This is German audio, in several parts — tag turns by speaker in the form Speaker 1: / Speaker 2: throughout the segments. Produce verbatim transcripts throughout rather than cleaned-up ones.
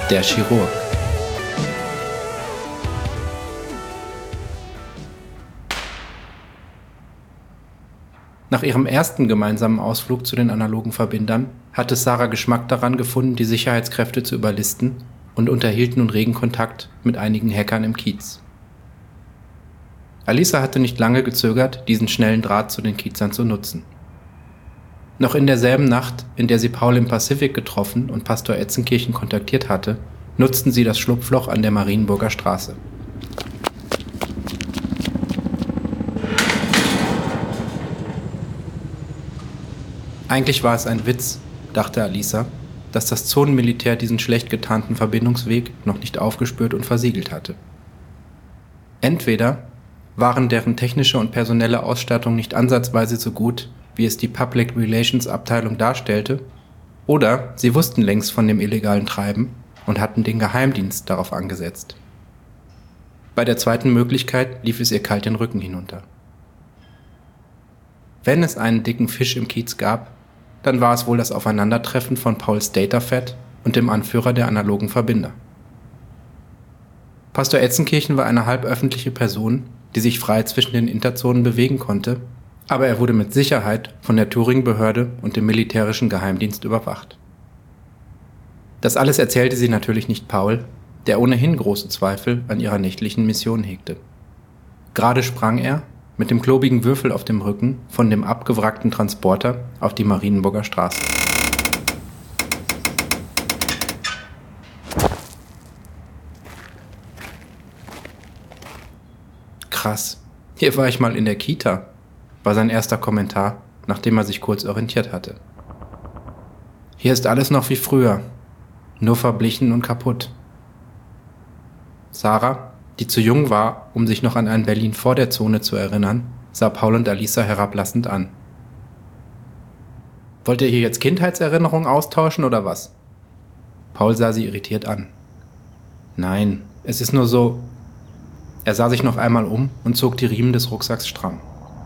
Speaker 1: Der Chirurg. Nach ihrem ersten gemeinsamen Ausflug zu den analogen Verbindern hatte Sarah Geschmack daran gefunden, die Sicherheitskräfte zu überlisten und unterhielt nun regen Kontakt mit einigen Hackern im Kiez. Alisa hatte nicht lange gezögert, diesen schnellen Draht zu den Kiezern zu nutzen. Noch in derselben Nacht, in der sie Paul im Pazifik getroffen und Pastor Etzenkirchen kontaktiert hatte, nutzten sie das Schlupfloch an der Marienburger Straße. Eigentlich war es ein Witz, dachte Alisa, dass das Zonenmilitär diesen schlecht getarnten Verbindungsweg noch nicht aufgespürt und versiegelt hatte. Entweder waren deren technische und personelle Ausstattung nicht ansatzweise so gut, wie es die Public Relations Abteilung darstellte, oder sie wussten längst von dem illegalen Treiben und hatten den Geheimdienst darauf angesetzt. Bei der zweiten Möglichkeit lief es ihr kalt den Rücken hinunter. Wenn es einen dicken Fisch im Kiez gab, dann war es wohl das Aufeinandertreffen von Pauls Datafed und dem Anführer der analogen Verbinder. Pastor Etzenkirchen war eine halböffentliche Person, die sich frei zwischen den Interzonen bewegen konnte, aber er wurde mit Sicherheit von der Turing-Behörde und dem militärischen Geheimdienst überwacht. Das alles erzählte sie natürlich nicht Paul, der ohnehin große Zweifel an ihrer nächtlichen Mission hegte. Gerade sprang er, mit dem klobigen Würfel auf dem Rücken, von dem abgewrackten Transporter auf die Marienburger Straße. Krass, hier war ich mal in der Kita, war sein erster Kommentar, nachdem er sich kurz orientiert hatte. Hier ist alles noch wie früher, nur verblichen und kaputt. Sarah, die zu jung war, um sich noch an ein Berlin vor der Zone zu erinnern, sah Paul und Alisa herablassend an. Wollt ihr hier jetzt Kindheitserinnerungen austauschen oder was? Paul sah sie irritiert an. Nein, es ist nur so... Er sah sich noch einmal um und zog die Riemen des Rucksacks stramm.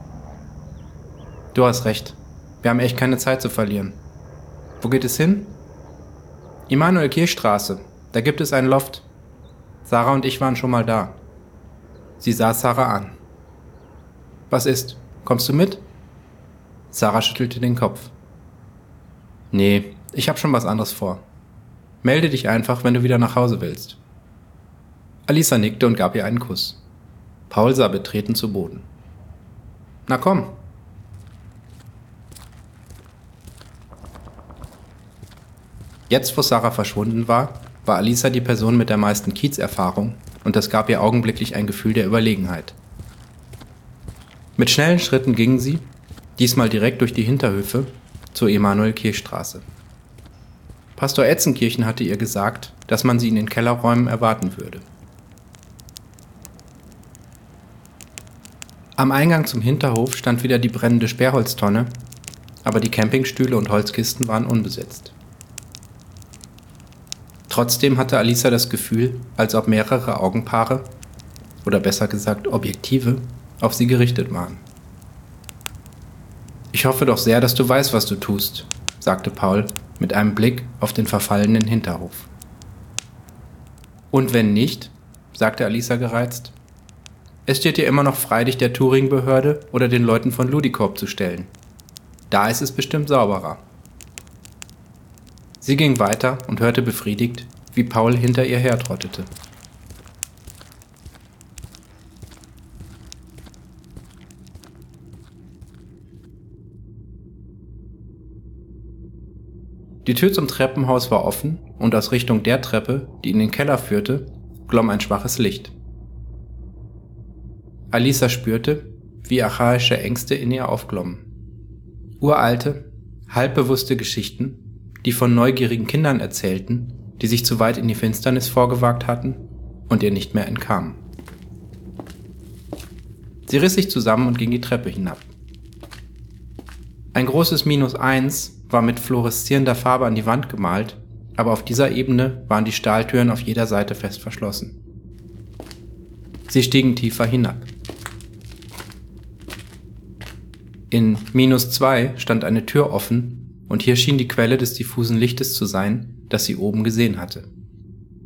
Speaker 1: Du hast recht, wir haben echt keine Zeit zu verlieren. Wo geht es hin? Immanuel-Kirchstraße, da gibt es ein Loft. Sarah und ich waren schon mal da. Sie sah Sarah an. Was ist? Kommst du mit? Sarah schüttelte den Kopf. Nee, ich hab schon was anderes vor. Melde dich einfach, wenn du wieder nach Hause willst. Alisa nickte und gab ihr einen Kuss. Paul sah betreten zu Boden. Na komm. Jetzt, wo Sarah verschwunden war, war Alisa die Person mit der meisten Kiezerfahrung und das gab ihr augenblicklich ein Gefühl der Überlegenheit. Mit schnellen Schritten gingen sie, diesmal direkt durch die Hinterhöfe, zur Emanuel-Kirchstraße. Pastor Etzenkirchen hatte ihr gesagt, dass man sie in den Kellerräumen erwarten würde. Am Eingang zum Hinterhof stand wieder die brennende Sperrholztonne, aber die Campingstühle und Holzkisten waren unbesetzt. Trotzdem hatte Alisa das Gefühl, als ob mehrere Augenpaare, oder besser gesagt Objektive, auf sie gerichtet waren. Ich hoffe doch sehr, dass du weißt, was du tust, sagte Paul mit einem Blick auf den verfallenen Hinterhof. Und wenn nicht, sagte Alisa gereizt, es steht dir immer noch frei, dich der Turing-Behörde oder den Leuten von Ludicorp zu stellen. Da ist es bestimmt sauberer. Sie ging weiter und hörte befriedigt, wie Paul hinter ihr hertrottete. Die Tür zum Treppenhaus war offen und aus Richtung der Treppe, die in den Keller führte, glomm ein schwaches Licht. Alisa spürte, wie archaische Ängste in ihr aufglommen. Uralte, halbbewusste Geschichten, die von neugierigen Kindern erzählten, die sich zu weit in die Finsternis vorgewagt hatten und ihr nicht mehr entkamen. Sie riss sich zusammen und ging die Treppe hinab. Ein großes Minus eins war mit fluoreszierender Farbe an die Wand gemalt, aber auf dieser Ebene waren die Stahltüren auf jeder Seite fest verschlossen. Sie stiegen tiefer hinab. In Minus zwei stand eine Tür offen und hier schien die Quelle des diffusen Lichtes zu sein, das sie oben gesehen hatte.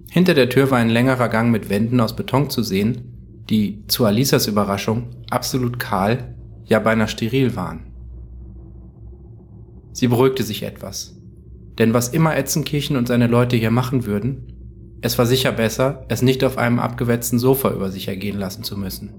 Speaker 1: Hinter der Tür war ein längerer Gang mit Wänden aus Beton zu sehen, die, zu Alisas Überraschung, absolut kahl, ja beinahe steril waren. Sie beruhigte sich etwas, denn was immer Etzenkirchen und seine Leute hier machen würden, es war sicher besser, es nicht auf einem abgewetzten Sofa über sich ergehen lassen zu müssen.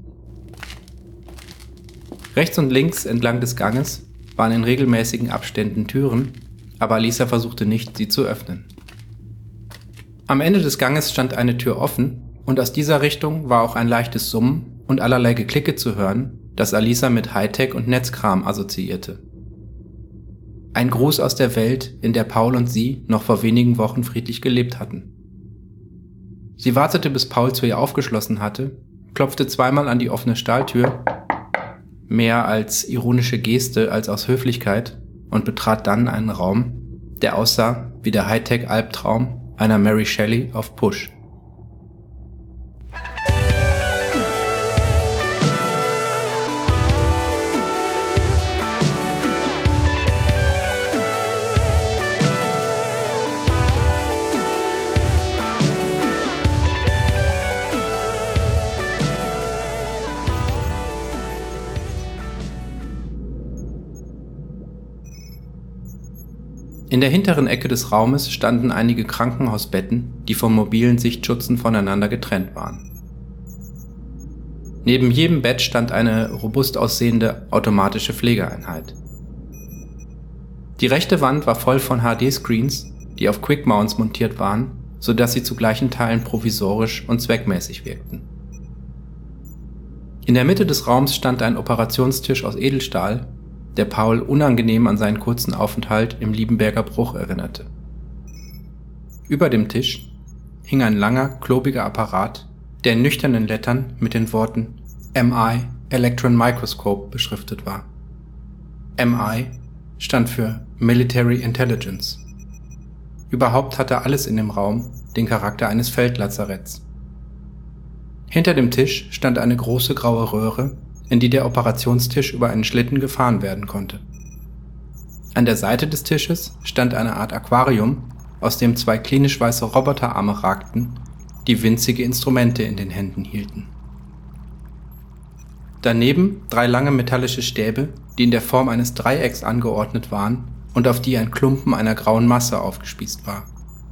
Speaker 1: Rechts und links entlang des Ganges waren in regelmäßigen Abständen Türen, aber Alisa versuchte nicht, sie zu öffnen. Am Ende des Ganges stand eine Tür offen und aus dieser Richtung war auch ein leichtes Summen und allerlei Geklicke zu hören, das Alisa mit Hightech und Netzkram assoziierte. Ein Gruß aus der Welt, in der Paul und sie noch vor wenigen Wochen friedlich gelebt hatten. Sie wartete, bis Paul zu ihr aufgeschlossen hatte, klopfte zweimal an die offene Stahltür, mehr als ironische Geste als aus Höflichkeit, und betrat dann einen Raum, der aussah wie der Hightech-Albtraum einer Mary Shelley auf Push. In der hinteren Ecke des Raumes standen einige Krankenhausbetten, die von mobilen Sichtschutzen voneinander getrennt waren. Neben jedem Bett stand eine robust aussehende automatische Pflegeeinheit. Die rechte Wand war voll von H D-Screens, die auf Quick-Mounts montiert waren, sodass sie zu gleichen Teilen provisorisch und zweckmäßig wirkten. In der Mitte des Raums stand ein Operationstisch aus Edelstahl, der Paul unangenehm an seinen kurzen Aufenthalt im Liebenberger Bruch erinnerte. Über dem Tisch hing ein langer, klobiger Apparat, der in nüchternen Lettern mit den Worten M I Electron Microscope beschriftet war. M I stand für Military Intelligence. Überhaupt hatte alles in dem Raum den Charakter eines Feldlazaretts. Hinter dem Tisch stand eine große graue Röhre, in die der Operationstisch über einen Schlitten gefahren werden konnte. An der Seite des Tisches stand eine Art Aquarium, aus dem zwei klinisch weiße Roboterarme ragten, die winzige Instrumente in den Händen hielten. Daneben drei lange metallische Stäbe, die in der Form eines Dreiecks angeordnet waren und auf die ein Klumpen einer grauen Masse aufgespießt war.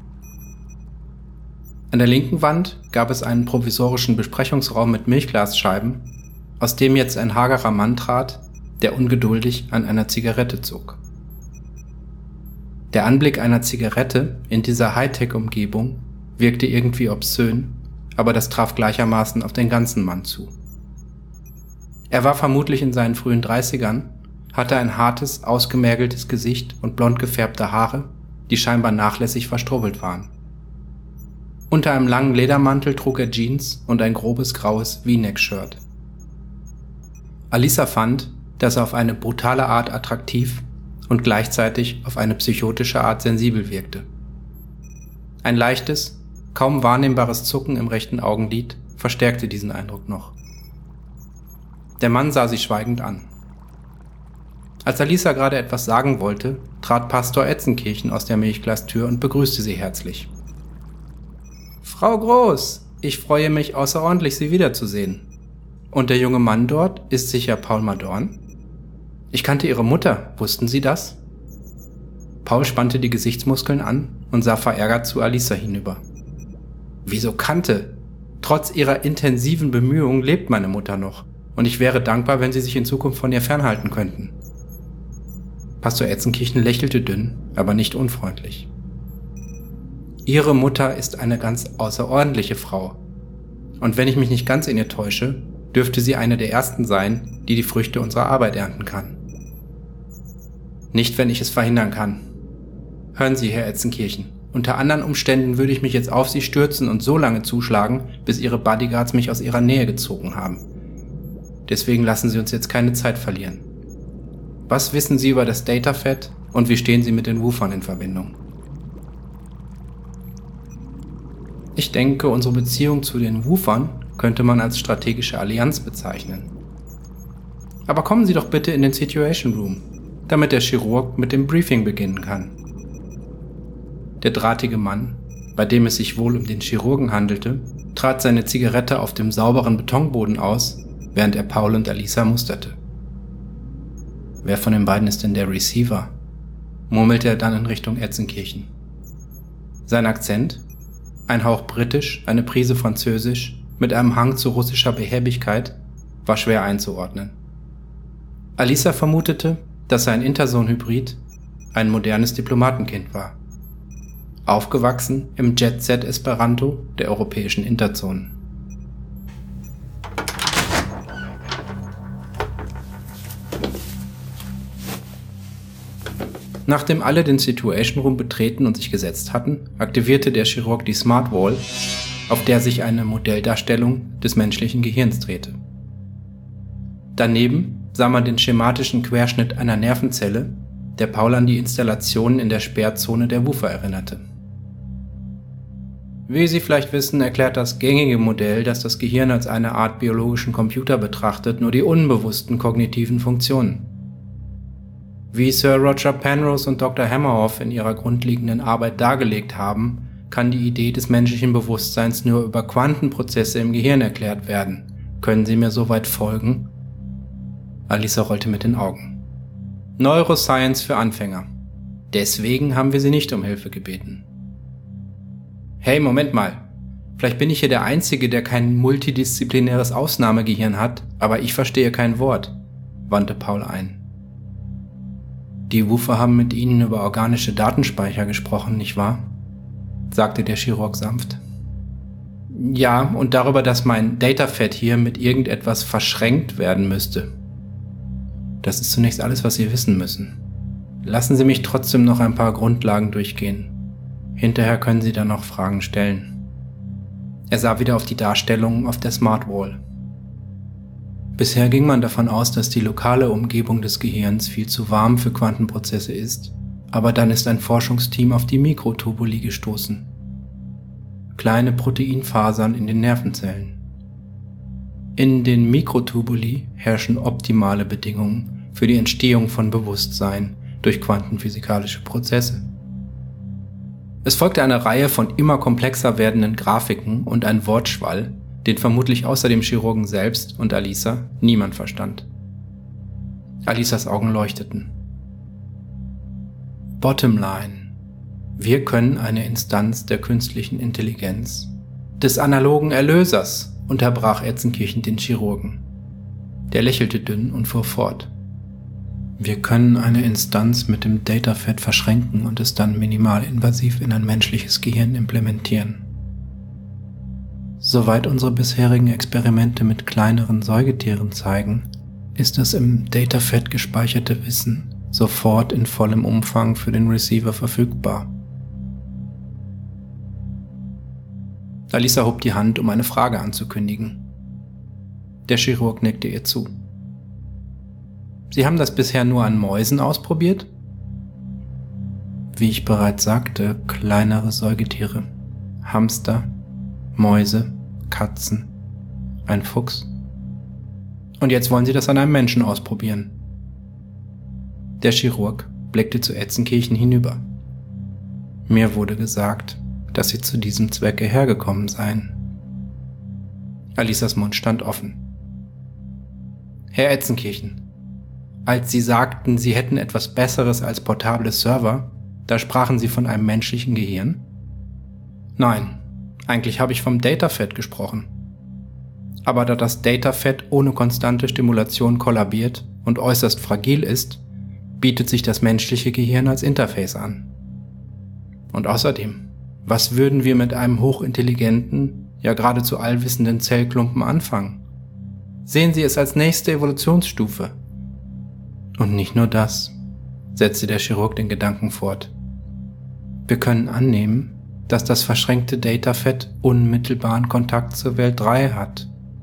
Speaker 1: An der linken Wand gab es einen provisorischen Besprechungsraum mit Milchglasscheiben, aus dem jetzt ein hagerer Mann trat, der ungeduldig an einer Zigarette zog. Der Anblick einer Zigarette in dieser Hightech-Umgebung wirkte irgendwie obszön, aber das traf gleichermaßen auf den ganzen Mann zu. Er war vermutlich in seinen frühen Dreißigern, hatte ein hartes, ausgemergeltes Gesicht und blond gefärbte Haare, die scheinbar nachlässig verstrubbelt waren. Unter einem langen Ledermantel trug er Jeans und ein grobes graues V-Neck-Shirt. Alisa fand, dass er auf eine brutale Art attraktiv und gleichzeitig auf eine psychotische Art sensibel wirkte. Ein leichtes, kaum wahrnehmbares Zucken im rechten Augenlid verstärkte diesen Eindruck noch. Der Mann sah sie schweigend an. Als Alisa gerade etwas sagen wollte, trat Pastor Etzenkirchen aus der Milchglastür und begrüßte sie herzlich. »Frau Groß, ich freue mich außerordentlich, Sie wiederzusehen. Und der junge Mann dort ist sicher Paul Madorn? Ich kannte Ihre Mutter, wussten Sie das?« Paul spannte die Gesichtsmuskeln an und sah verärgert zu Alisa hinüber. »Wieso kannte? Trotz ihrer intensiven Bemühungen lebt meine Mutter noch, und ich wäre dankbar, wenn Sie sich in Zukunft von ihr fernhalten könnten.« Pastor Etzenkirchen lächelte dünn, aber nicht unfreundlich. »Ihre Mutter ist eine ganz außerordentliche Frau. Und wenn ich mich nicht ganz in ihr täusche, dürfte sie eine der ersten sein, die die Früchte unserer Arbeit ernten kann. Nicht, wenn ich es verhindern kann. Hören Sie, Herr Etzenkirchen, unter anderen Umständen würde ich mich jetzt auf Sie stürzen und so lange zuschlagen, bis Ihre Bodyguards mich aus ihrer Nähe gezogen haben. Deswegen lassen Sie uns jetzt keine Zeit verlieren. Was wissen Sie über das Datafed und wie stehen Sie mit den Woofern in Verbindung?« Ich denke, unsere Beziehung zu den Woofern könnte man als strategische Allianz bezeichnen. Aber kommen Sie doch bitte in den Situation Room, damit der Chirurg mit dem Briefing beginnen kann. Der drahtige Mann bei dem es sich wohl um den Chirurgen handelte, trat seine Zigarette auf dem sauberen Betonboden aus, während er Paul und Alisa musterte. »Wer von den beiden ist denn der Receiver?« murmelte er dann in Richtung Etzenkirchen. Sein Akzent, ein Hauch britisch, eine Prise französisch, mit einem Hang zu russischer Behäbigkeit, war schwer einzuordnen. Alisa vermutete, dass sein Interson-Hybrid ein modernes Diplomatenkind war, aufgewachsen im Jet-Set-Esperanto der europäischen Interzonen. Nachdem alle den Situation Room betreten und sich gesetzt hatten, aktivierte der Chirurg die Smart Wall, auf der sich eine Modelldarstellung des menschlichen Gehirns drehte. Daneben sah man den schematischen Querschnitt einer Nervenzelle, der Paul an die Installationen in der Sperrzone der Woofer erinnerte. Wie Sie vielleicht wissen, erklärt das gängige Modell, dass das Gehirn als eine Art biologischen Computer betrachtet, nur die unbewussten kognitiven Funktionen. Wie Sir Roger Penrose und Doktor Hammerhoff in ihrer grundlegenden Arbeit dargelegt haben, kann die Idee des menschlichen Bewusstseins nur über Quantenprozesse im Gehirn erklärt werden. Können Sie mir soweit folgen? Alisa rollte mit den Augen. Neuroscience für Anfänger. Deswegen haben wir Sie nicht um Hilfe gebeten. Hey, Moment mal. Vielleicht bin ich hier der Einzige, der kein multidisziplinäres Ausnahmegehirn hat, aber ich verstehe kein Wort, wandte Paul ein. Die Woofer haben mit Ihnen über organische Datenspeicher gesprochen, nicht wahr? Sagte der Chirurg sanft. Ja, und darüber, dass mein Datafed hier mit irgendetwas verschränkt werden müsste. Das ist zunächst alles, was Sie wissen müssen. Lassen Sie mich trotzdem noch ein paar Grundlagen durchgehen. Hinterher können Sie dann noch Fragen stellen. Er sah wieder auf die Darstellungen auf der Smart Wall. Bisher ging man davon aus, dass die lokale Umgebung des Gehirns viel zu warm für Quantenprozesse ist, aber dann ist ein Forschungsteam auf die Mikrotubuli gestoßen. Kleine Proteinfasern in den Nervenzellen. In den Mikrotubuli herrschen optimale Bedingungen für die Entstehung von Bewusstsein durch quantenphysikalische Prozesse. Es folgte eine Reihe von immer komplexer werdenden Grafiken und ein Wortschwall, den vermutlich außer dem Chirurgen selbst und Alisa niemand verstand. Alisas Augen leuchteten. Bottomline. Wir können eine Instanz der künstlichen Intelligenz, des analogen Erlösers, unterbrach Etzenkirchen den Chirurgen. Der lächelte dünn und fuhr fort. Wir können eine Instanz mit dem Datafed verschränken und es dann minimalinvasiv in ein menschliches Gehirn implementieren. Soweit unsere bisherigen Experimente mit kleineren Säugetieren zeigen, ist das im Datafed gespeicherte Wissen sofort in vollem Umfang für den Receiver verfügbar. Alisa hob die Hand, um eine Frage anzukündigen. Der Chirurg nickte ihr zu. Sie haben das bisher nur an Mäusen ausprobiert? Wie ich bereits sagte, kleinere Säugetiere, Hamster, Mäuse, Katzen, ein Fuchs. Und jetzt wollen Sie das an einem Menschen ausprobieren. Der Chirurg blickte zu Etzenkirchen hinüber. Mir wurde gesagt, dass Sie zu diesem Zwecke hergekommen seien. Alisas Mund stand offen. Herr Etzenkirchen, als Sie sagten, Sie hätten etwas Besseres als portable Server, da sprachen Sie von einem menschlichen Gehirn? Nein. Eigentlich habe ich vom Datafed gesprochen. Aber da das Datafed ohne konstante Stimulation kollabiert und äußerst fragil ist, bietet sich das menschliche Gehirn als Interface an. Und außerdem, was würden wir mit einem hochintelligenten, ja geradezu allwissenden Zellklumpen anfangen? Sehen Sie es als nächste Evolutionsstufe. Und nicht nur das, setzte der Chirurg den Gedanken fort. Wir können annehmen, dass das verschränkte Datafed unmittelbaren Kontakt zur Welt drei hat.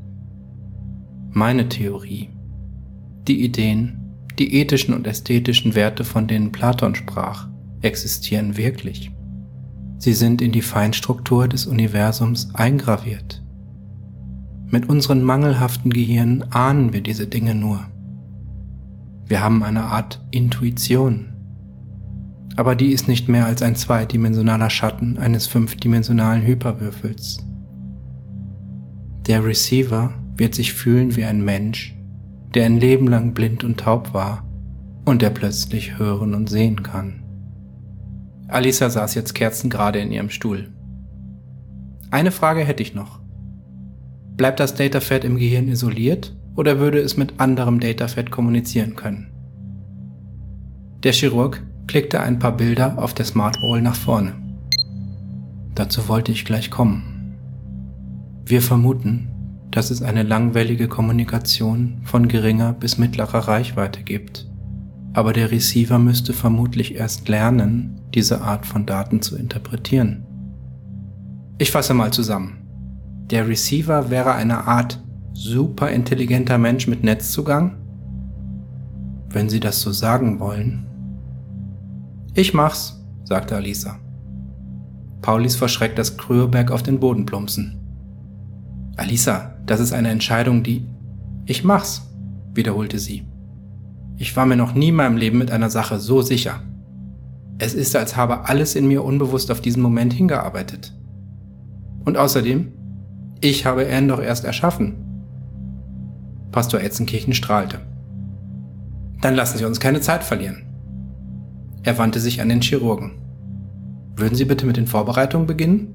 Speaker 1: Meine Theorie, die Ideen, die ethischen und ästhetischen Werte, von denen Platon sprach, existieren wirklich. Sie sind in die Feinstruktur des Universums eingraviert. Mit unseren mangelhaften Gehirnen ahnen wir diese Dinge nur. Wir haben eine Art Intuition, aber die ist nicht mehr als ein zweidimensionaler Schatten eines fünfdimensionalen Hyperwürfels. Der Receiver wird sich fühlen wie ein Mensch, der ein Leben lang blind und taub war und der plötzlich hören und sehen kann. Alisa saß jetzt kerzengerade in ihrem Stuhl. Eine Frage hätte ich noch. Bleibt das Datafed im Gehirn isoliert oder würde es mit anderem Datafed kommunizieren können? Der Chirurg klickte ein paar Bilder auf der Smartwall nach vorne. Dazu wollte ich gleich kommen. Wir vermuten, dass es eine langwellige Kommunikation von geringer bis mittlerer Reichweite gibt, aber der Receiver müsste vermutlich erst lernen, diese Art von Daten zu interpretieren. Ich fasse mal zusammen. Der Receiver wäre eine Art superintelligenter Mensch mit Netzzugang? Wenn Sie das so sagen wollen. Ich mach's, sagte Alisa. Paul ließ verschreckt das Kryoberg auf den Boden plumpsen. Alisa, das ist eine Entscheidung, die... Ich mach's, wiederholte sie. Ich war mir noch nie in meinem Leben mit einer Sache so sicher. Es ist, als habe alles in mir unbewusst auf diesen Moment hingearbeitet. Und außerdem, ich habe ihn doch erst erschaffen. Pastor Etzenkirchen strahlte. Dann lassen Sie uns keine Zeit verlieren. Er wandte sich an den Chirurgen. Würden Sie bitte mit den Vorbereitungen beginnen?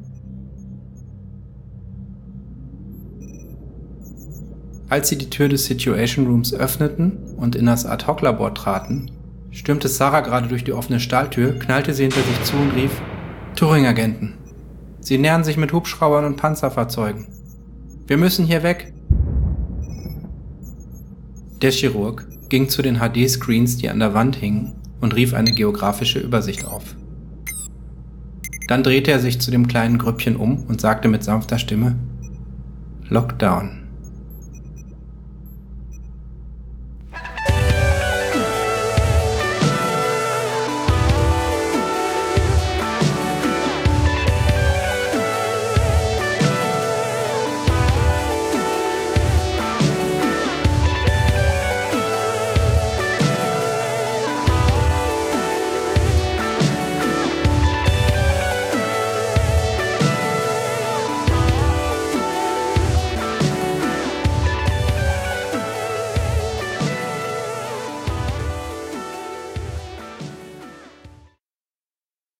Speaker 1: Als sie die Tür des Situation Rooms öffneten und in das Ad-Hoc-Labor traten, stürmte Sarah gerade durch die offene Stahltür, knallte sie hinter sich zu und rief: Turing-Agenten! Sie nähern sich mit Hubschraubern und Panzerfahrzeugen. Wir müssen hier weg! Der Chirurg ging zu den H D-Screens, die an der Wand hingen, und rief eine geografische Übersicht auf. Dann drehte er sich zu dem kleinen Grüppchen um und sagte mit sanfter Stimme: Lockdown.